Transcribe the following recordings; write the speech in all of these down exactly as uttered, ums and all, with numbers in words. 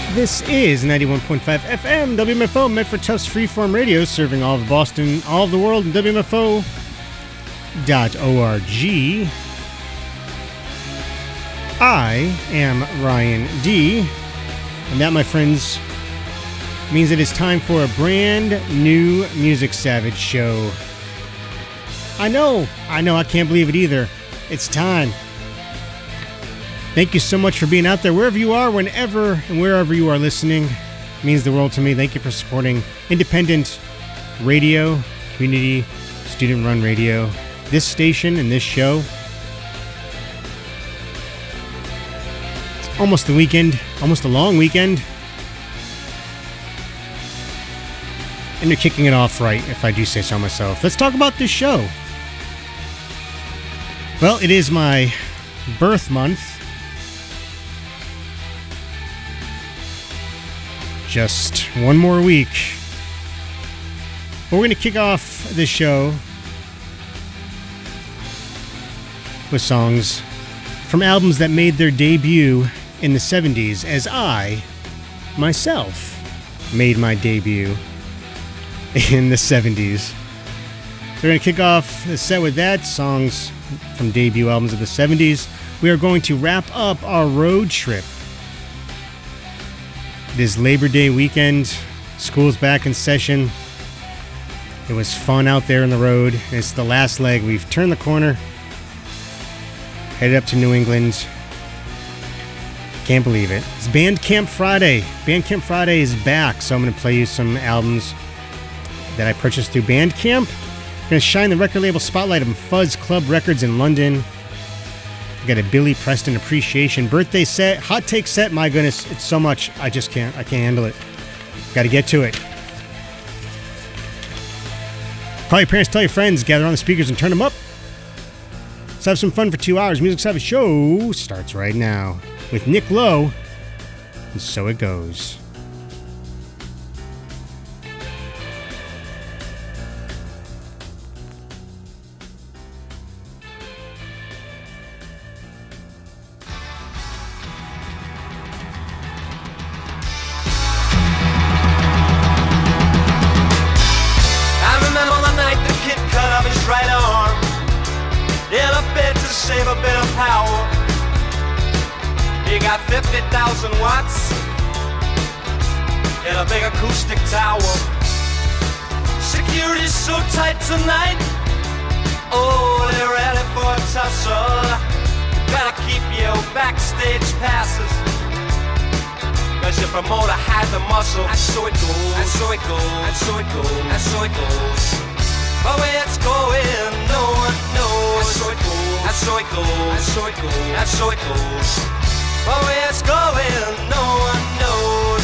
This is ninety-one point five F M W M F O, meant for Tufts Freeform Radio, serving all of Boston, all of the world, and W M F O dot org. I am Ryan D., and that, my friends, means it is time for a brand new Music Savage show. I know, I know, I can't believe it either. It's time. Thank you so much for being out there, wherever you are, whenever and wherever you are listening. It means the world to me. Thank you for supporting independent radio, community, student-run radio, this station and this show. It's almost the weekend, almost a long weekend. And they're kicking it off right, if I do say so myself. Let's talk about this show. Well, it is my birth month. Just one more week. But we're going to kick off this show with songs from albums that made their debut in the seventies, as I, myself, made my debut in the seventies. So we're going to kick off the set with that, songs from debut albums of the seventies. We are going to wrap up our road trip. It is Labor Day weekend. School's back in session. It was fun out there on the road. It's the last leg. We've turned the corner. Headed up to New England. Can't believe it. It's Bandcamp Friday. Bandcamp Friday is back, so I'm going to play you some albums that I purchased through Bandcamp. I'm going to shine the record label spotlight on Fuzz Club Records in London. I got a Billy Preston appreciation birthday set, hot take set. My goodness, it's so much. I just can't. I can't handle it. Got to get to it. Call your parents, tell your friends, gather on the speakers and turn them up. Let's have some fun for two hours. Music Savage Show starts right now with Nick Lowe, and So It Goes. Save a bit of power. He got fifty thousand watts in a big acoustic tower. Security's so tight tonight. Oh, they're ready for a tussle. Better keep your backstage passes, cause your promoter had the muscle. And so it goes, and so it goes, and so it goes, and so it goes. But where it's going, no one knows. And so it goes. And so it goes, and so it goes, and so it goes. But where it's going, no one knows.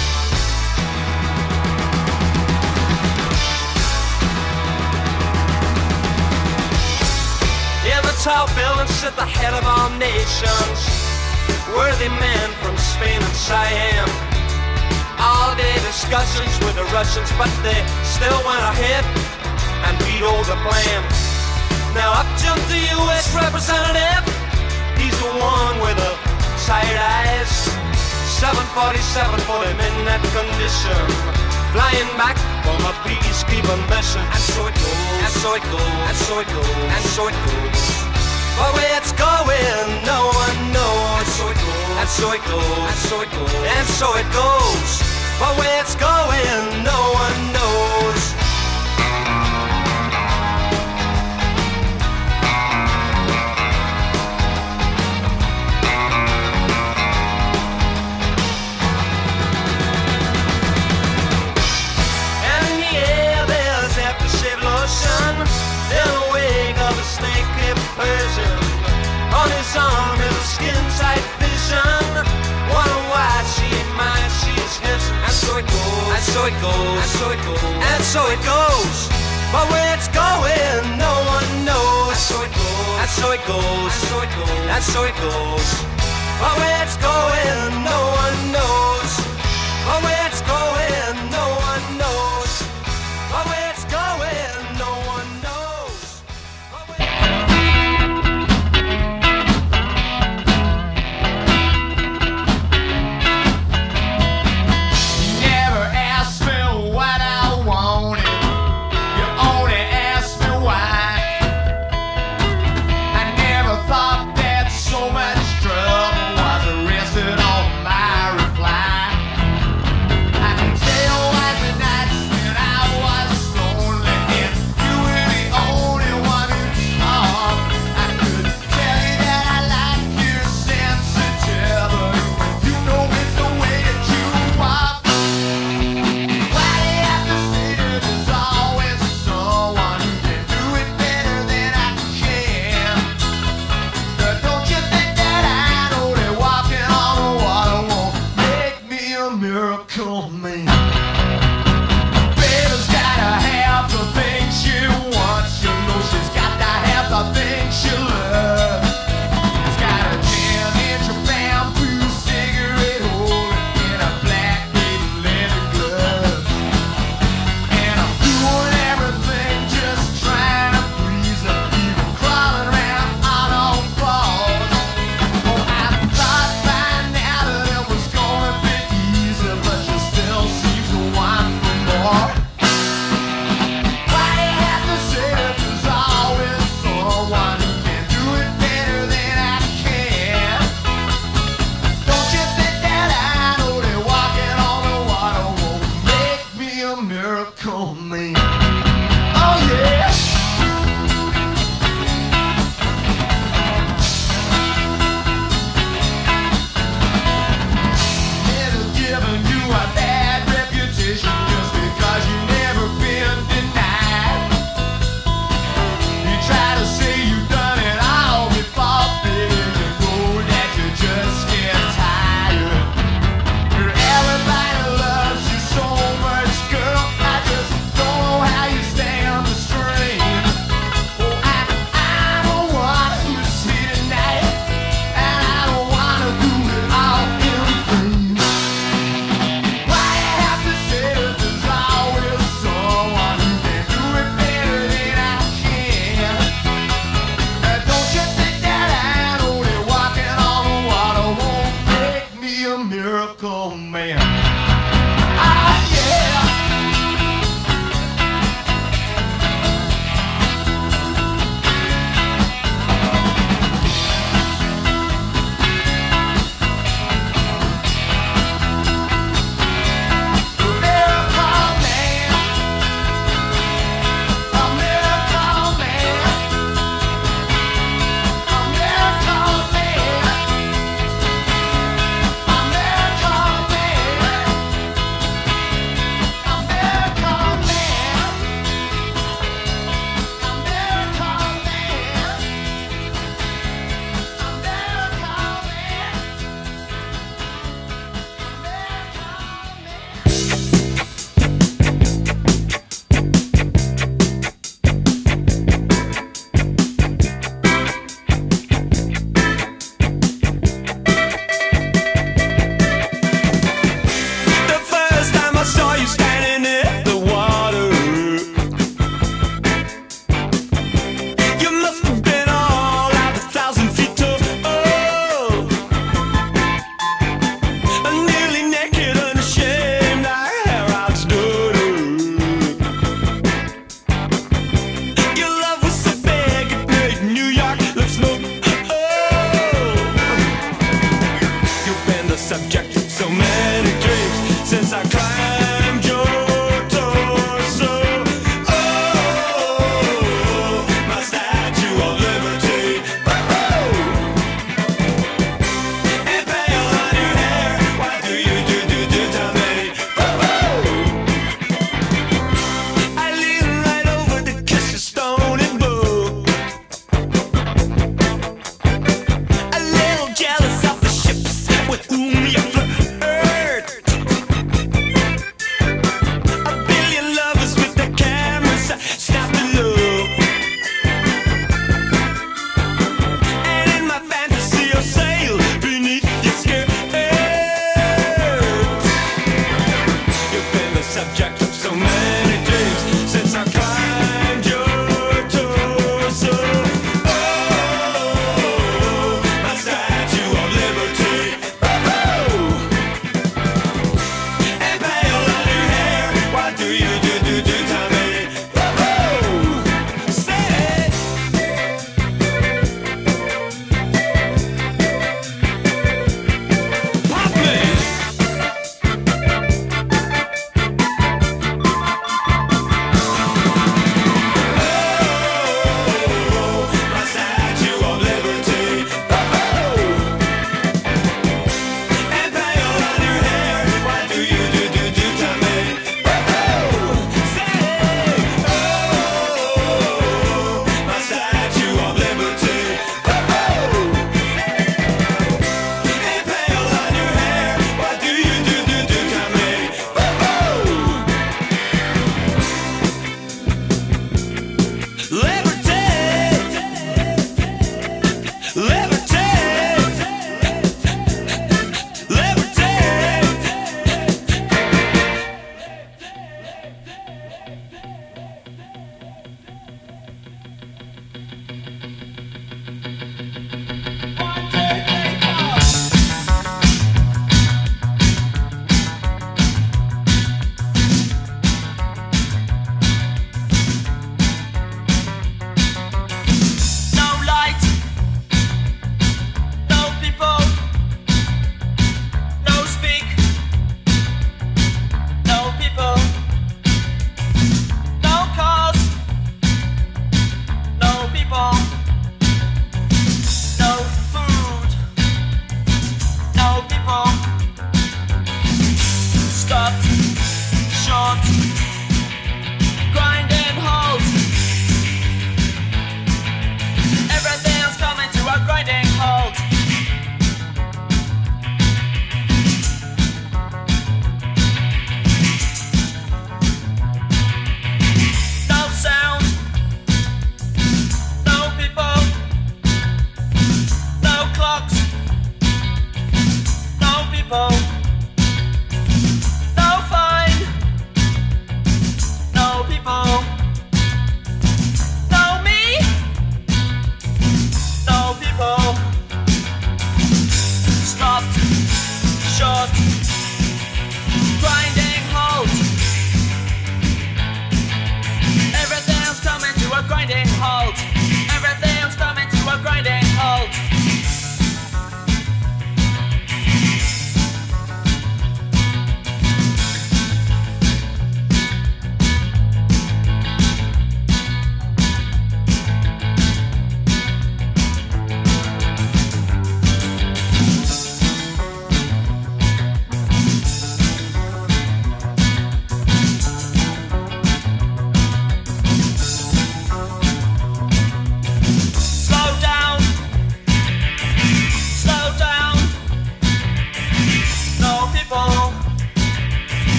In the tall building sit the head of all nations, worthy men from Spain and Siam. All day discussions with the Russians, but they still went ahead and vetoed the plan. Now up jumped the U S representative. He's the one with the tired eyes. seven forty-seven for him in that condition, flying back from a peacekeeping mission. And so it goes, and so it goes, and so it goes, and so it goes. But where it's going, no one knows. And so it goes, and so it goes, and so it goes, and so it goes. But where it's going, no one knows. In the wake of a snake-hipped Persian, on his arm is a skin-tight vision. Wonder why she ain't mine, she's his. And so it goes, and so it goes, and so it goes, and so it goes. But where it's going, no one knows. And so it goes, and so it goes, and so it goes, and so it goes. But where it's going, no one knows. But where it's going, no one knows. But where it's going, no one knows. miracle man. Ah, yeah. short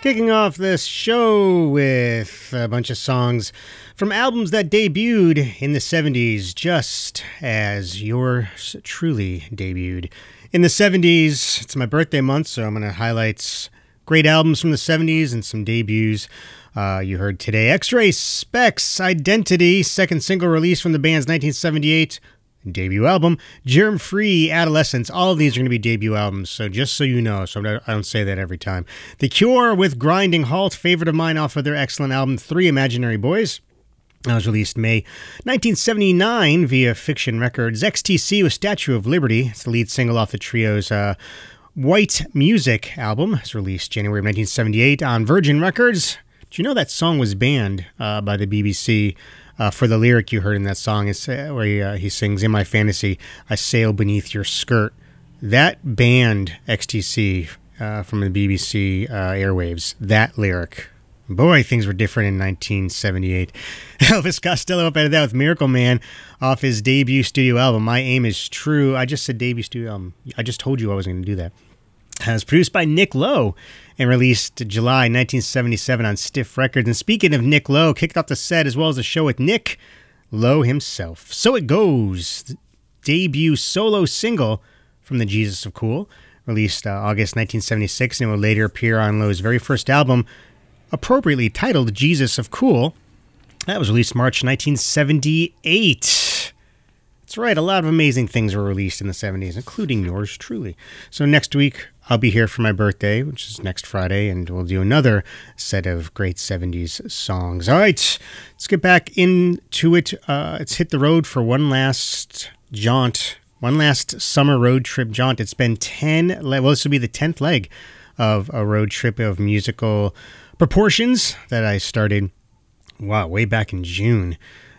Kicking off this show with a bunch of songs from albums that debuted in the seventies, just as yours truly debuted in the seventies. It's my birthday month, so I'm going to highlight great albums from the seventies and some debuts. Uh, you heard today X-Ray Spex Identity, second single release from the band's nineteen seventy-eight debut album. Germ Free Adolescence. All of these are going to be debut albums, so just so you know, so I don't say that every time. The Cure with Grinding Halt, favorite of mine off of their excellent album Three Imaginary Boys. That was released May nineteen seventy-nine via Fiction Records. X T C with Statue of Liberty. It's the lead single off the trio's uh, White Music album. It's released January of nineteen seventy-eight on Virgin Records. Did you know that song was banned uh, by the B B C uh, for the lyric you heard in that song? It's uh, where he, uh, he sings, "In my fantasy, I sail beneath your skirt." That banned X T C uh, from the B B C uh, airwaves. That lyric. Boy, things were different in nineteen seventy-eight. Elvis Costello up out of that with Miracle Man off his debut studio album, My Aim Is True. I just said debut studio album. I just told you I was going to do that. It was produced by Nick Lowe and released July nineteen seventy-seven on Stiff Records. And speaking of Nick Lowe, kicked off the set as well as the show with Nick Lowe himself. So It Goes, debut solo single from the Jesus of Cool, released uh, August nineteen seventy-six, and will later appear on Lowe's very first album, appropriately titled Jesus of Cool. That was released March nineteen seventy-eight. That's right, a lot of amazing things were released in the seventies, including yours truly. So next week, I'll be here for my birthday, which is next Friday, and we'll do another set of great seventies songs. All right, let's get back into it. Uh, let's hit the road for one last jaunt, one last summer road trip jaunt. It's been ten, le- well, this will be the tenth leg of a road trip of musical proportions that I started, wow, way back in June.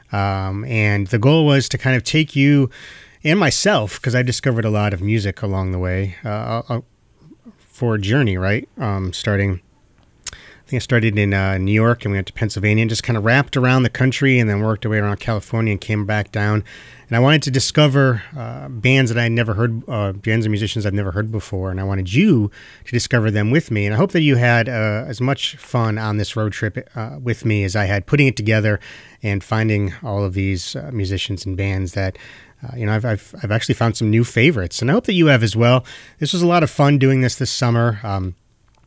Um, and the goal was to kind of take you and myself, because I discovered a lot of music along the way, uh, for a journey, right? Um, starting, I think I started in uh, New York and we went to Pennsylvania and just kind of wrapped around the country and then worked our way around California and came back down. And I wanted to discover uh, bands that I had never heard, uh, bands and musicians I've never heard before, and I wanted you to discover them with me. And I hope that you had uh, as much fun on this road trip uh, with me as I had putting it together and finding all of these uh, musicians and bands that, uh, you know, I've, I've I've actually found some new favorites, and I hope that you have as well. This was a lot of fun doing this this summer. Um,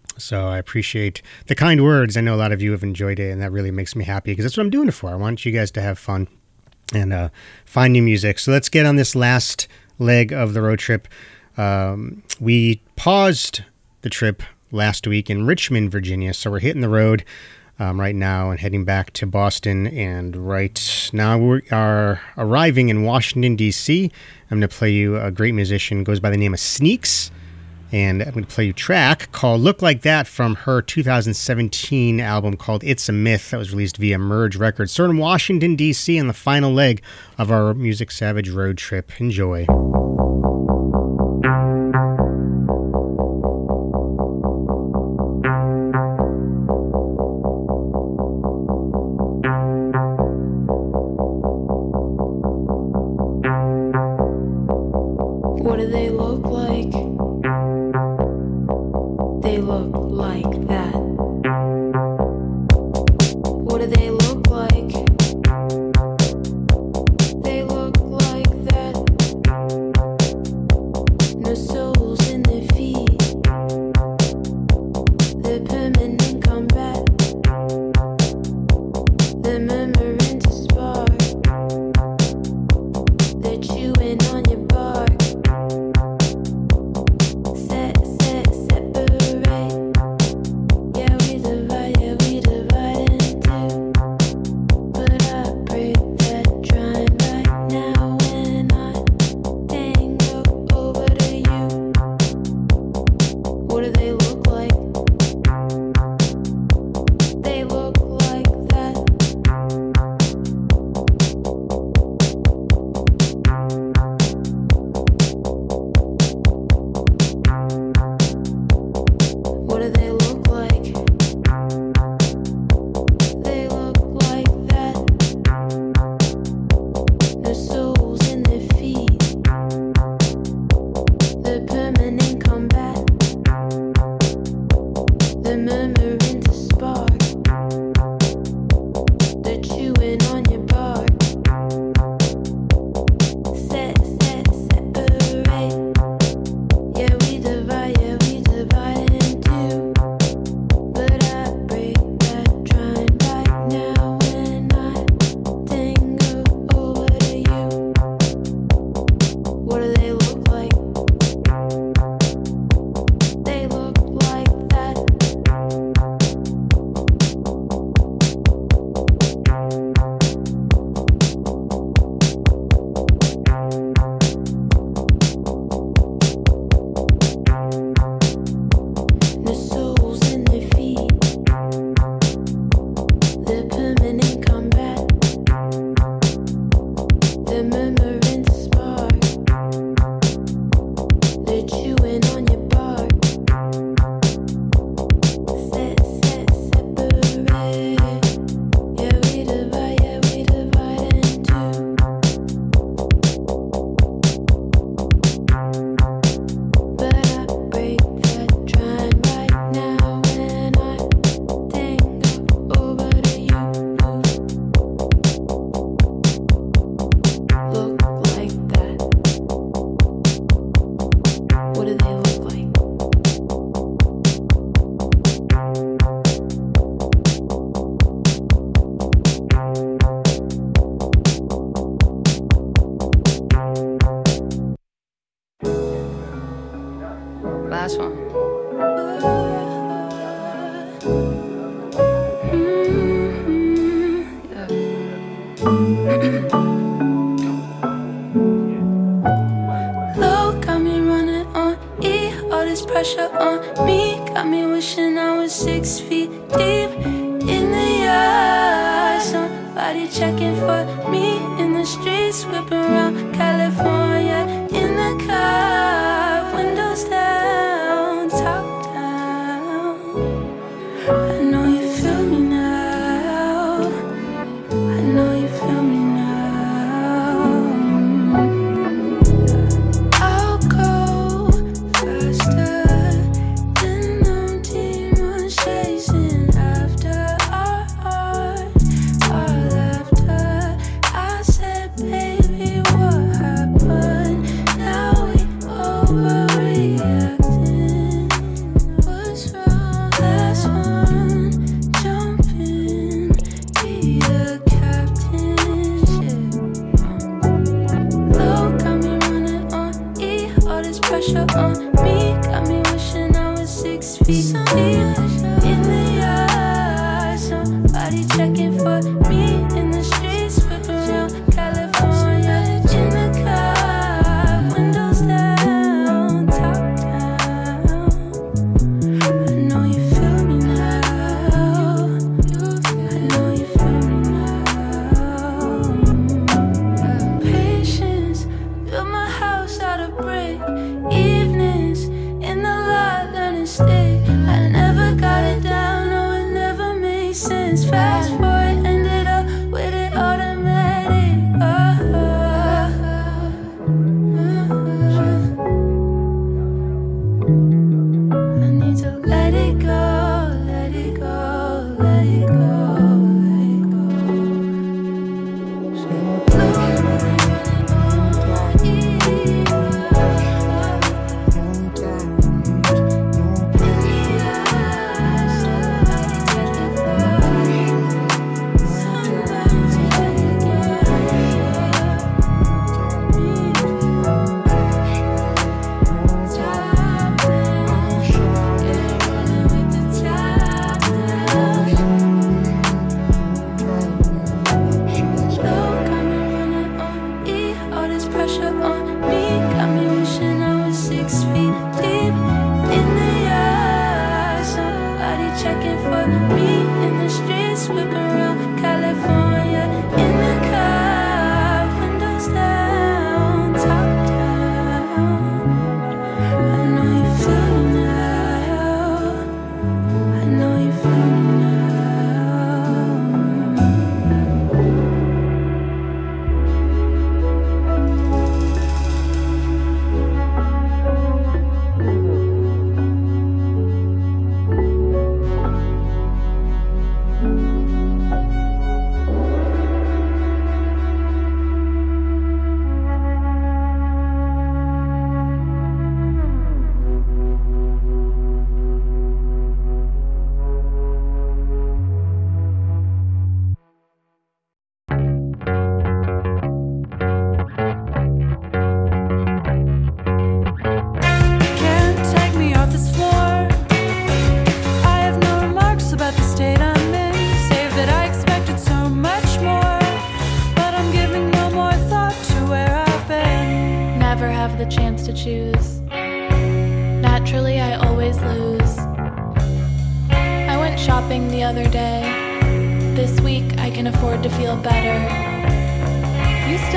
So I appreciate the kind words. I know a lot of you have enjoyed it, and that really makes me happy because that's what I'm doing it for. I want you guys to have fun and uh, find new music. So let's get on this last leg of the road trip. Um, we paused the trip last week in Richmond, Virginia, so we're hitting the road um, right now and heading back to Boston. And right now we are arriving in Washington, D C. I'm going to play you a great musician, goes by the name of Sneaks. And I'm going to play you a track called Look Like That from her two thousand seventeen album called It's a Myth that was released via Merge Records. So in Washington, D C on the final leg of our Music Savage road trip. Enjoy. What do they look like? They look like that. What do they look like? They look like that. No souls in their feet. They're permanent combat. They're murmuring to spark. They're chewing on your bark. This week I can afford to feel better. You still wear all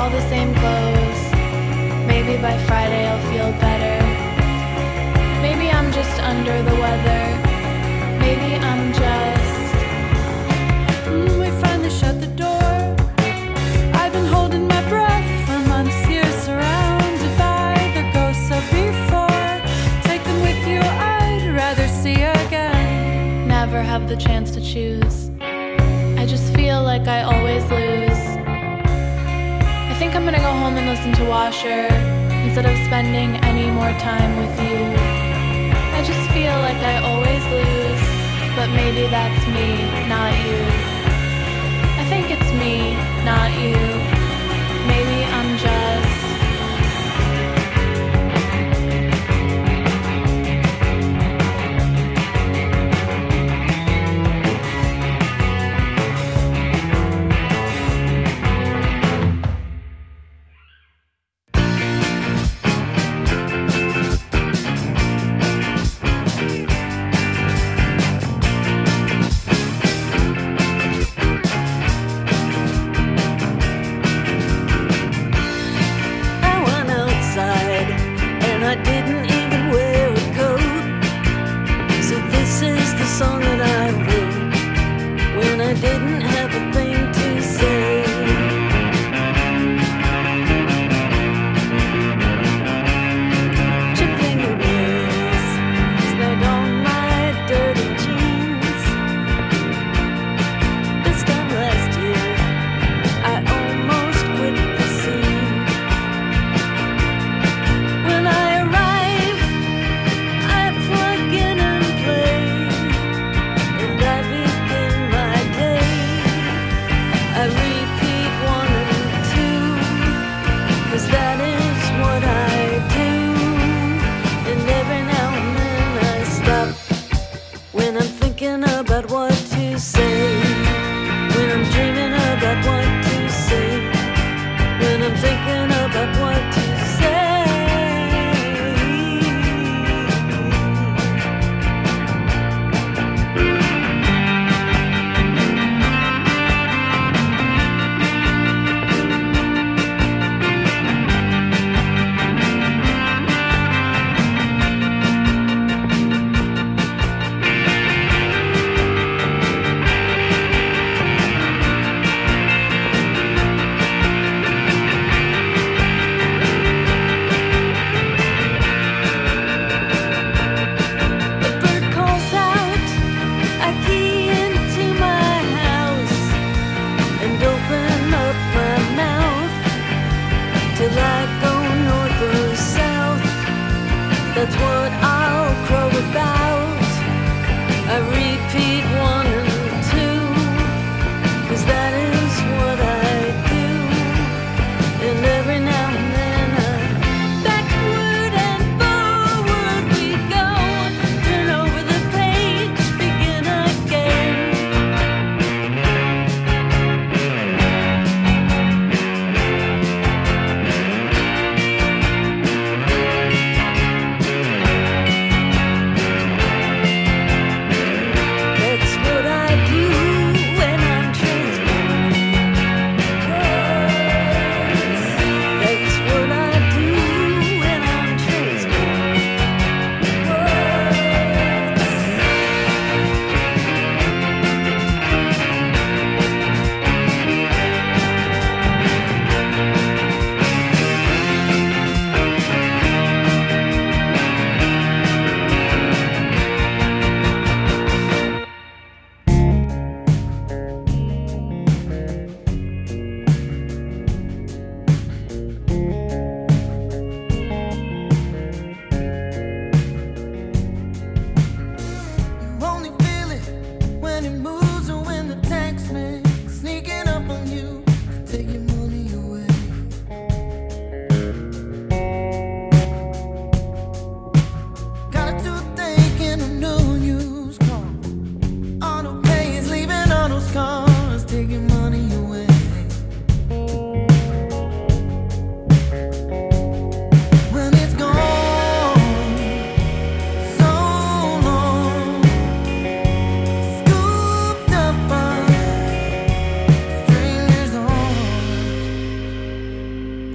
all the same clothes. Maybe by Friday I'll feel better. Maybe I'm just under the weather. Maybe I'm just... Mm, we finally shut the door. I've been holding my breath for months here, surrounded by the ghosts of before. Take them with you, I'd rather see again. Never have the chance to choose. I just feel like I always lose. I think I'm gonna go home and listen to Washer instead of spending any more time with you. I just feel like I always lose, but maybe that's me, not you. I think it's me, not you. Maybe I'm just...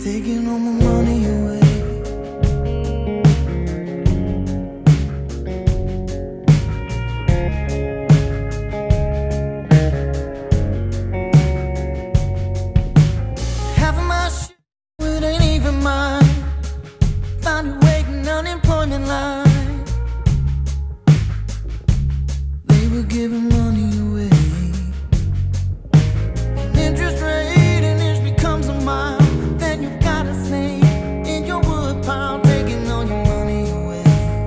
taking all my money away. Half of my shit, it ain't even mine. Found it waiting unemployment line. They were giving money away. An interest rate and it becomes a mile. Then you've got a snake in your wood pile, taking all your money away.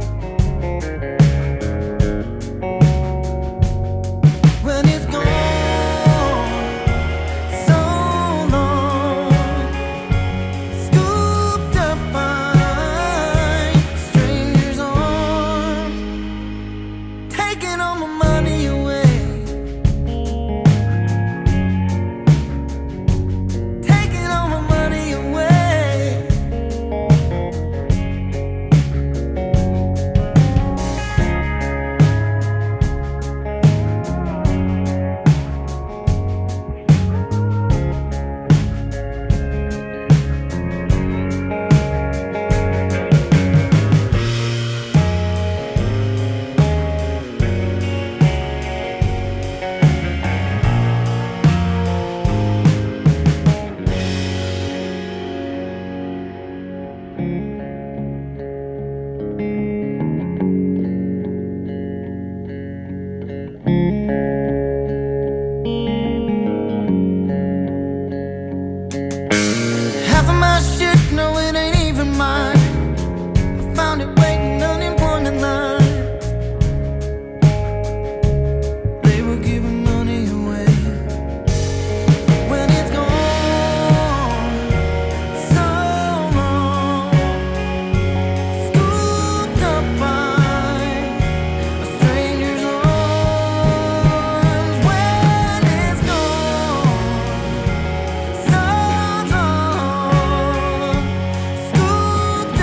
When it's gone, so long, scooped up by strangers' arms, taking all my money away. Taking all my money away. Half of my shit, no, it ain't even mine. I found it waiting unemployment line. They were giving money away. When it's gone, so long, scooped up by a stranger's arms. When it's gone, so long, scooped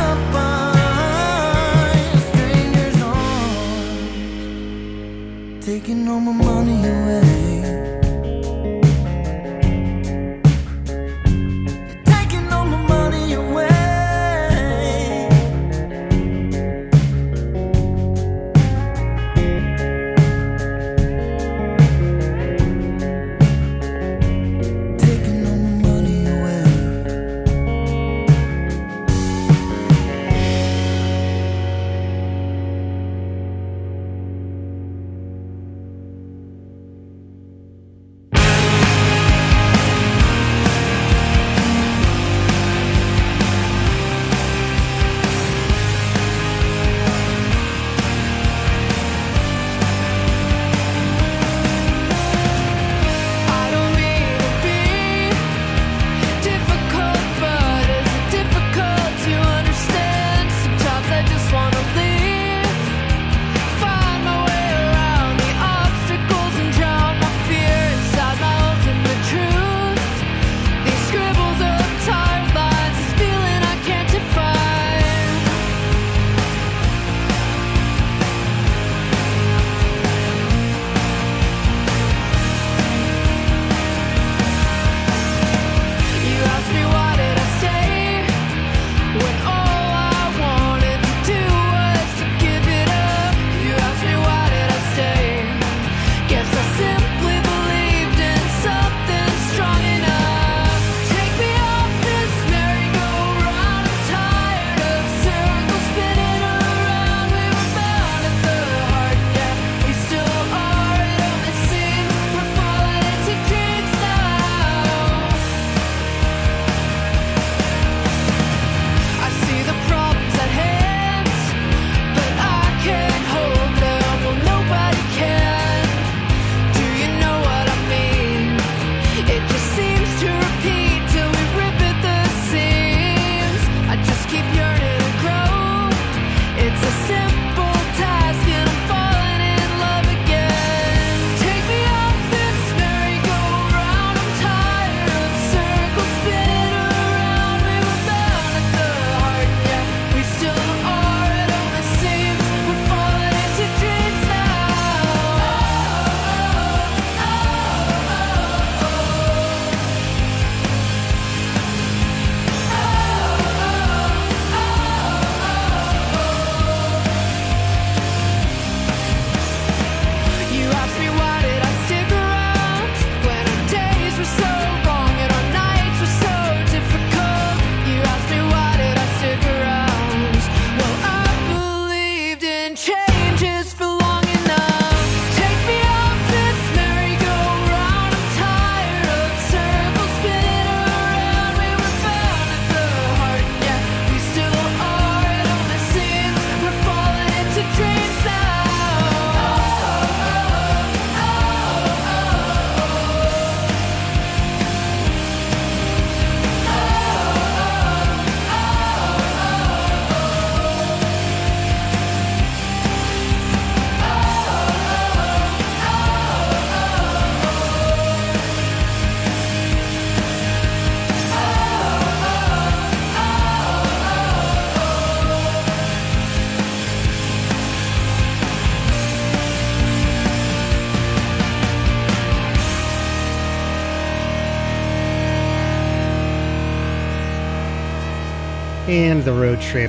And the road trip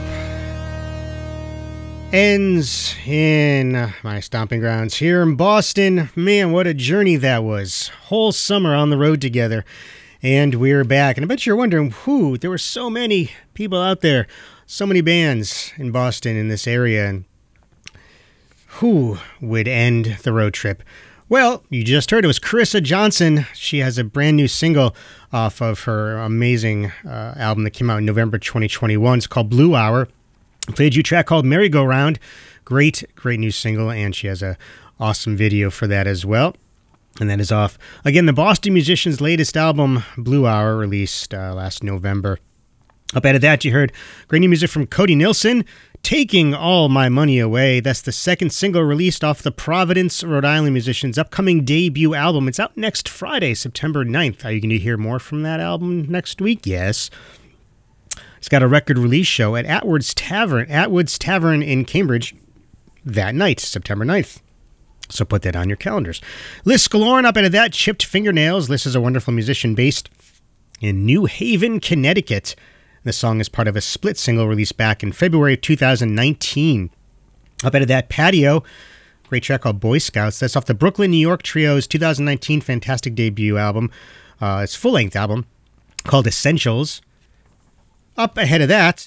ends in my stomping grounds here in Boston. Man, what a journey that was. Whole summer on the road together. And we're back. And I bet you're wondering, who? There were so many people out there. So many bands in Boston in this area. And who would end the road trip? Well, you just heard it was Carissa Johnson. She has a brand new single off of her amazing uh, album that came out in November twenty twenty-one. It's called Blue Hour. I played you a track called Merry Go Round. Great, great new single, and she has a awesome video for that as well. And that is off, again, the Boston musician's latest album, Blue Hour, released uh, last November. Up out of that, you heard great new music from Cody Nilsson, Taking All My Money Away. That's the second single released off the Providence, Rhode Island musician's upcoming debut album. It's out next Friday, September ninth. Are you going to hear more from that album next week? Yes. It's got a record release show at Atwood's Tavern, Atwood's Tavern in Cambridge that night, September ninth. So put that on your calendars. Liz Scalorn, up out of that, Chipped Fingernails. Liz is a wonderful musician based in New Haven, Connecticut. The song is part of a split single released back in February of two thousand nineteen. Up out of that, Patio, great track called Boy Scouts. That's off the Brooklyn, New York Trio's two thousand nineteen fantastic debut album. Uh, it's a full-length album called Essentials. Up ahead of that,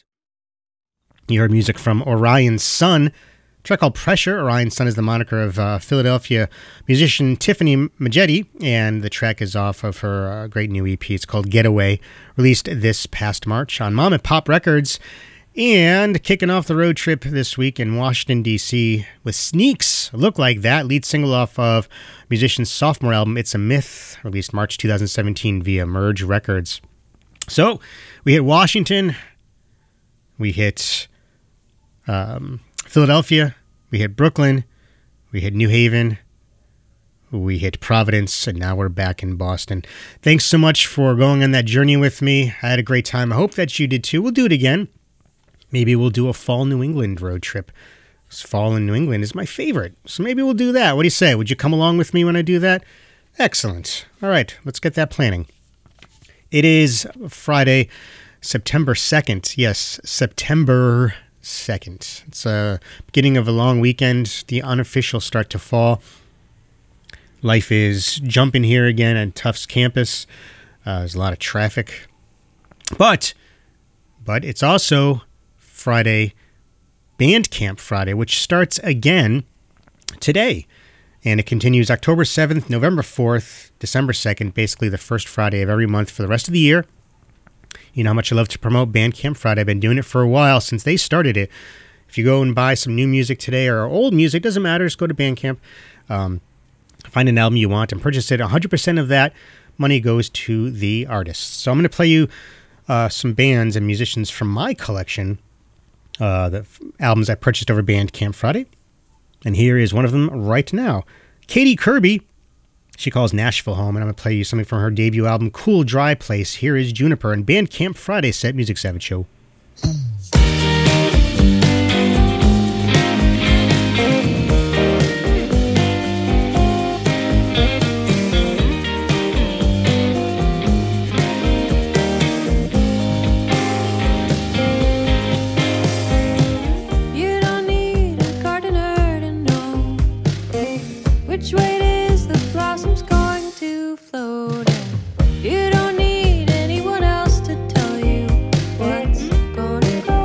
you heard music from Orion Sun, a track called Pressure. Orion Sun is the moniker of uh, Philadelphia musician Tiffany Majetti, and the track is off of her uh, great new E P. It's called Getaway, released this past March on Mom and Pop Records. And kicking off the road trip this week in Washington, D C with Sneaks, Look Like That, lead single off of musician's sophomore album, It's a Myth, released March two thousand seventeen via Merge Records. So, we hit Washington, we hit um, Philadelphia, we hit Brooklyn, we hit New Haven, we hit Providence, and now we're back in Boston. Thanks so much for going on that journey with me. I had a great time. I hope that you did too. We'll do it again. Maybe we'll do a fall New England road trip. Fall in New England is my favorite, so maybe we'll do that. What do you say? Would you come along with me when I do that? Excellent. All right, let's get that planning. It is Friday, September second. Yes, September second. It's the beginning of a long weekend, the unofficial start to fall. Life is jumping here again at Tufts campus. Uh, there's a lot of traffic. But, but it's also Friday, Bandcamp Friday, which starts again today. And it continues October seventh, November fourth, December second, basically the first Friday of every month for the rest of the year. You know how much I love to promote Bandcamp Friday. I've been doing it for a while, since they started it. If you go and buy some new music today or old music, doesn't matter, just go to Bandcamp, um, find an album you want and purchase it. one hundred percent of that money goes to the artists. So I'm going to play you uh, some bands and musicians from my collection, uh, the f- albums I purchased over Bandcamp Friday. And here is one of them right now. Katie Kirby, she calls Nashville home, and I'm going to play you something from her debut album, Cool Dry Place. Here is Juniper and Bandcamp Friday Set Music Savage Show. Which way it is the blossom's going to flow down. You don't need anyone else to tell you what's gonna grow.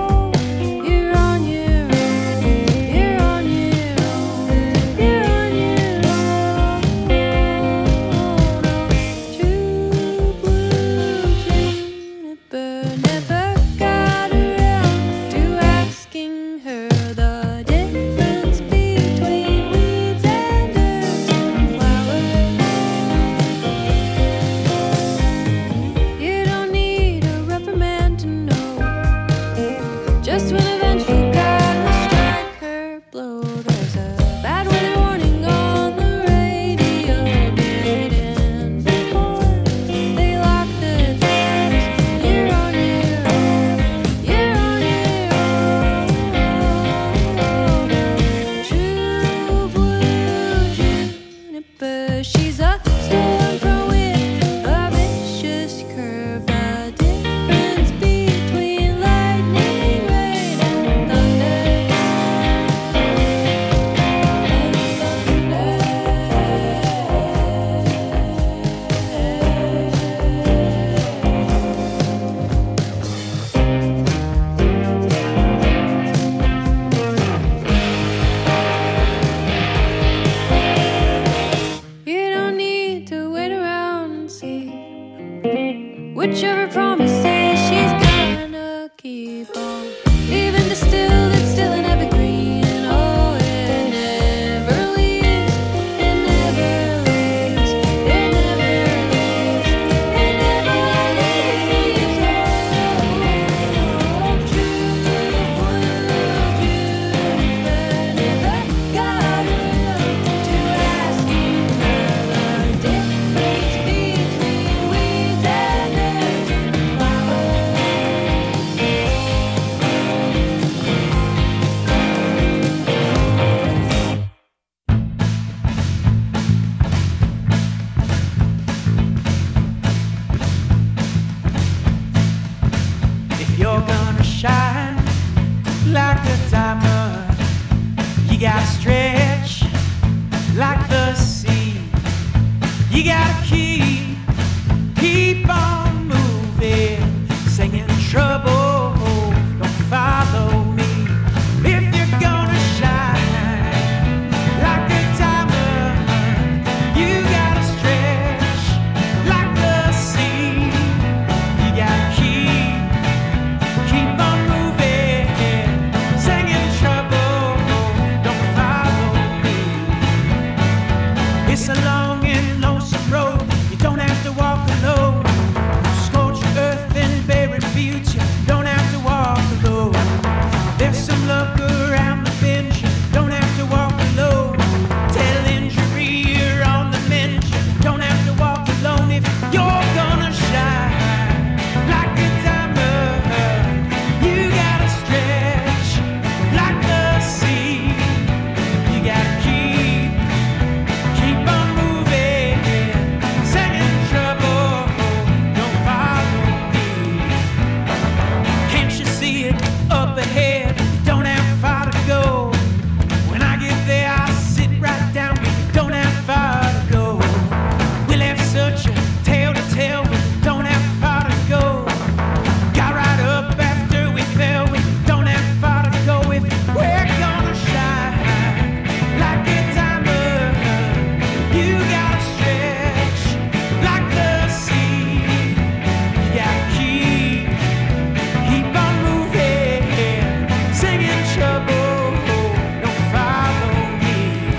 you're gonna shine like a diamond. You gotta stretch like the sea. You gotta keep, keep on moving, singing trouble, don't follow me. If you're gonna shine like a diamond, you gotta stretch like the sea. You gotta keep, keep on moving, singing trouble, don't follow me. It's a long and lonesome road, you don't have to walk alone. Scorched earth and barren fields, you don't have to walk alone. There's some luck around the bend, you don't have to walk alone. Tell injury you're on the mend, you don't have to walk alone. If you're gonna shine like a diamond, you gotta stretch like the sea. You gotta keep, keep on moving, singing trouble, don't follow me. Can't you see it up ahead? Don't have far to go. When I get there, I'll sit right down. We don't have far to go. We'll have such a tale to tell. We don't have far to go. Got right up after we fell. We don't have far to go. If we're gonna shine like a diamond, you gotta stretch like the sea. You gotta keep, keep on moving, singing trouble, don't follow me.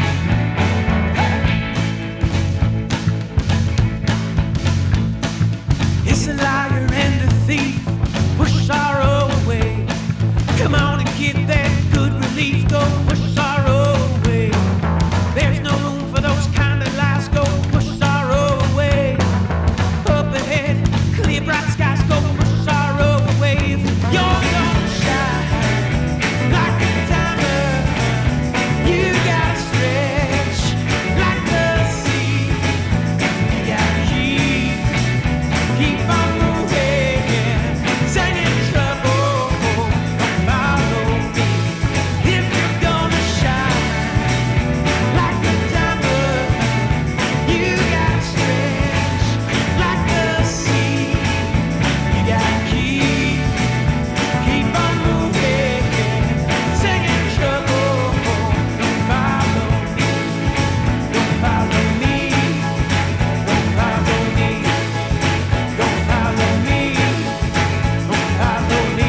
It's a liar and a thief, push sorrow away. Come on and get that good relief, go push sorrow away. There's no room for those kind of lies, go push sorrow away. Up ahead, clear bright skies, go push sorrow away. If you're gonna shine like a diamond, you gotta stretch like the sea. You gotta keep, keep on moving, singing trouble, don't follow me. If you're gonna shine like a diamond, you gotta stretch like the sea. You gotta keep, keep on moving, singing trouble, don't follow me, don't follow me, don't follow me, don't follow me, don't follow me.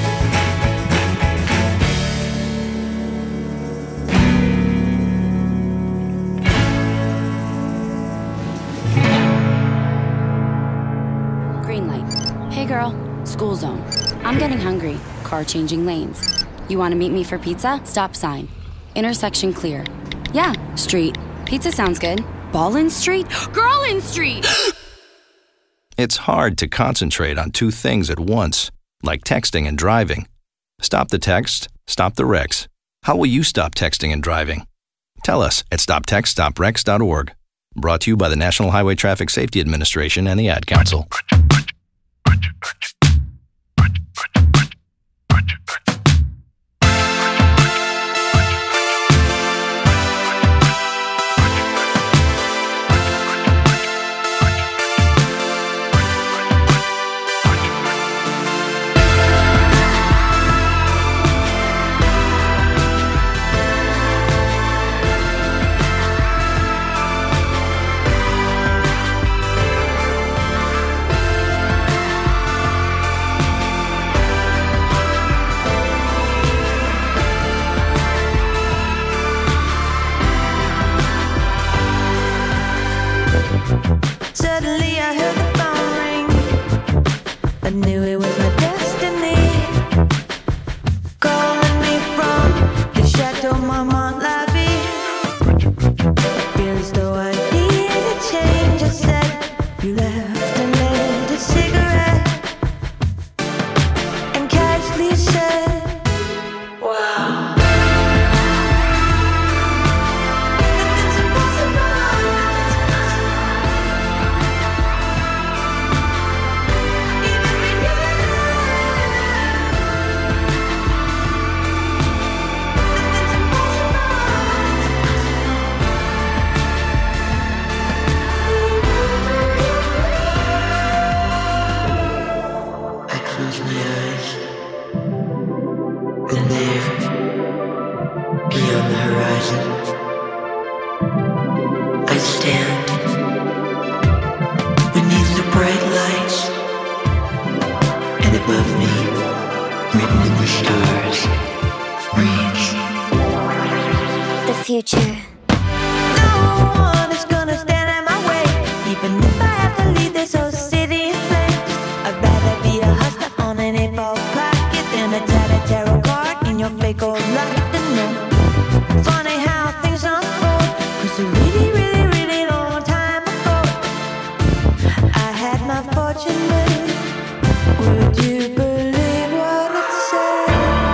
Green light. Hey girl, school zone. I'm getting hungry. Car changing lanes. You want to meet me for pizza? Stop sign. Intersection clear. Yeah, street. Pizza sounds good. Ballin Street? Girlin Street! It's hard to concentrate on two things at once, like texting and driving. Stop the text, stop the wrecks. How will you stop texting and driving? Tell us at stop text stop wrecks dot org. Brought to you by the National Highway Traffic Safety Administration and the Ad Council. Suddenly I heard the phone ring. I knew it was my destiny. Calling me from the Chateau Marmont lobby. Feel as though I needed a change. I said, you left and lit a cigarette. And casually said, wow. It's impossible. Even for you. close my eyes, and there, beyond the horizon, I stand beneath the bright lights, and above me, written in the stars, reads the future. No one is gonna stand in my way, even if I have to leave this old city in flames. I'd rather be a hustler on an eight-ball pocket than a tattered tarot card in your fake old life. And no, funny how things unfold, 'cause a really, really, really long time ago, I had my fortune made. Would you believe what it said?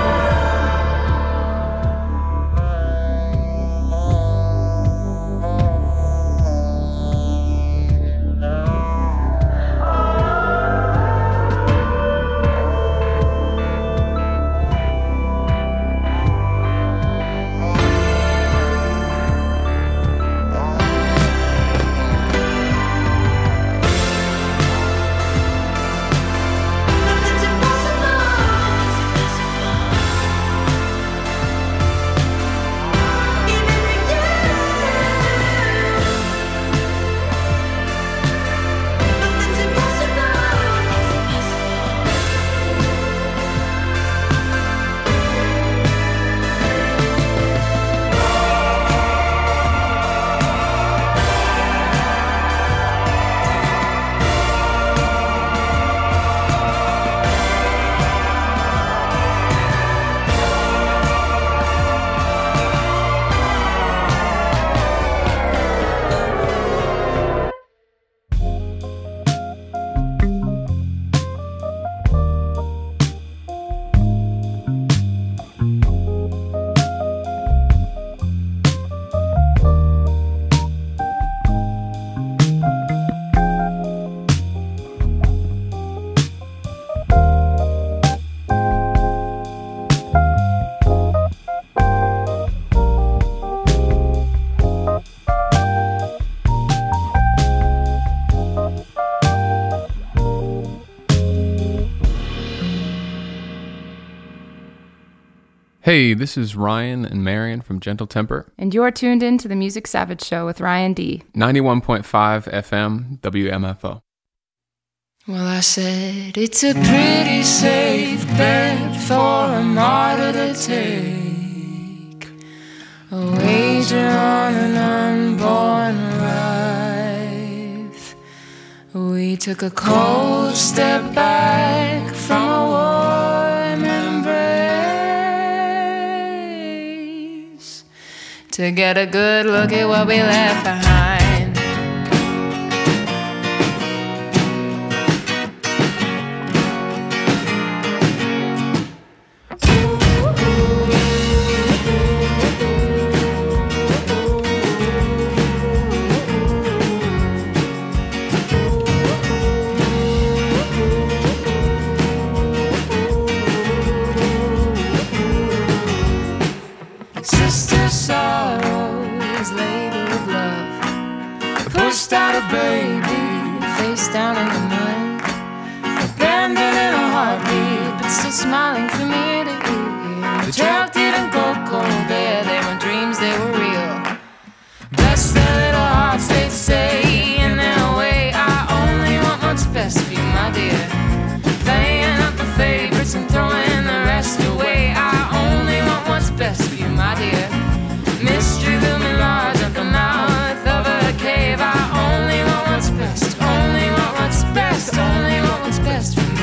Hey, this is Ryan and Marion from Gentle Temper. And you're tuned in to the Music Savage Show with Ryan D. ninety-one point five F M W M F O. Well, I said, it's a pretty safe bet for a martyr to take, a wager on an unborn life. We took a cold step back from a warm embrace to get a good look at what we left behind. Sister sorrow's labor of love pushed out a baby face down in the mud, abandoned in a heartbeat, but still smiling from ear to ear. The drought didn't go cold there, they were dreams, they were real. Bless their little hearts, they'd say in their way, I only want what's best for you, my dear. Playing up the favorites and throwing the rest away, I only want what's best for you, my dear. Mystery looming large at the mouth of a cave, I only want what's best, only want what's best, only want what's best for me.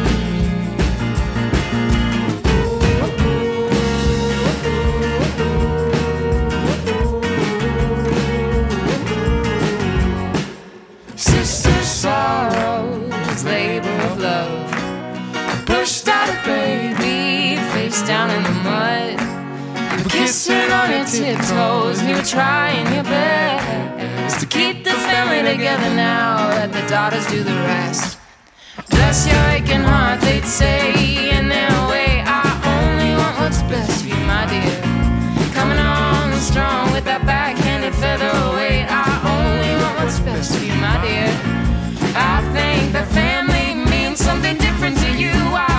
Sister sorrow's labor of love pushed out a baby face down in the mud. You were kissing on your tiptoes and you were trying your best to keep the family together now. Let the daughters do the rest. Bless your aching heart, they'd say in their way, I only want what's best for you, my dear. Coming on strong with that backhanded featherweight, I only want what's best for you, my dear. I think that family means something different to you. I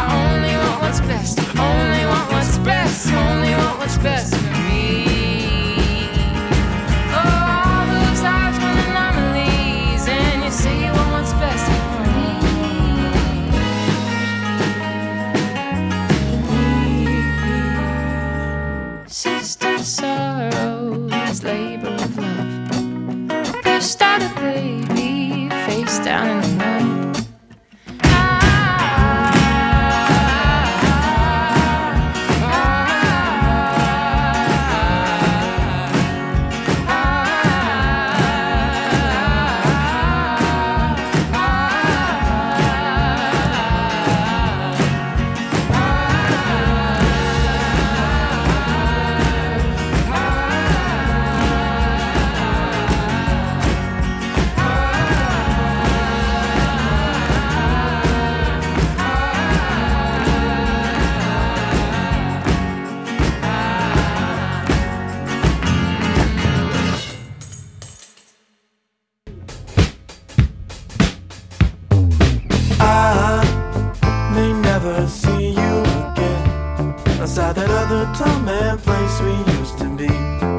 see you again outside that other time and place we used to be.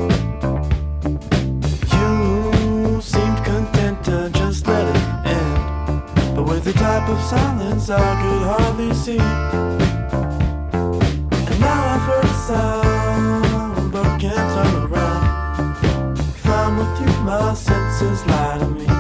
You seemed content to just let it end, but with the type of silence I could hardly see. And now I've heard a sound but can't turn around. If I'm with you, my senses lie to me.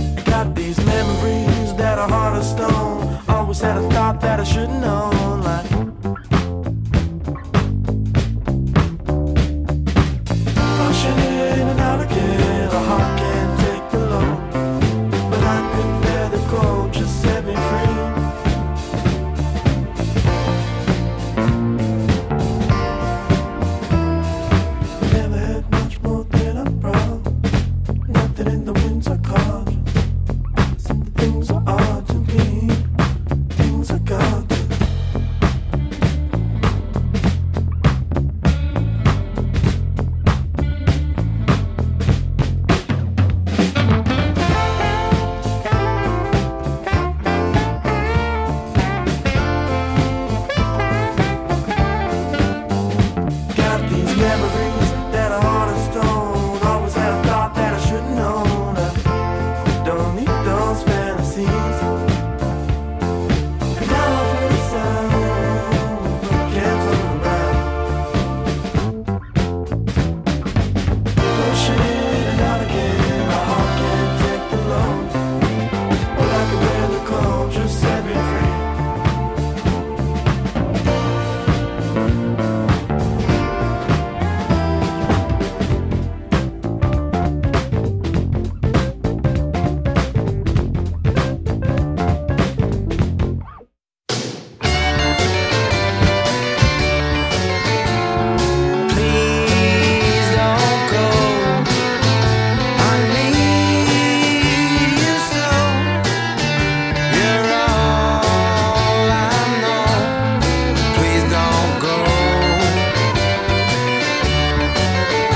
Always had a thought that I should've known, like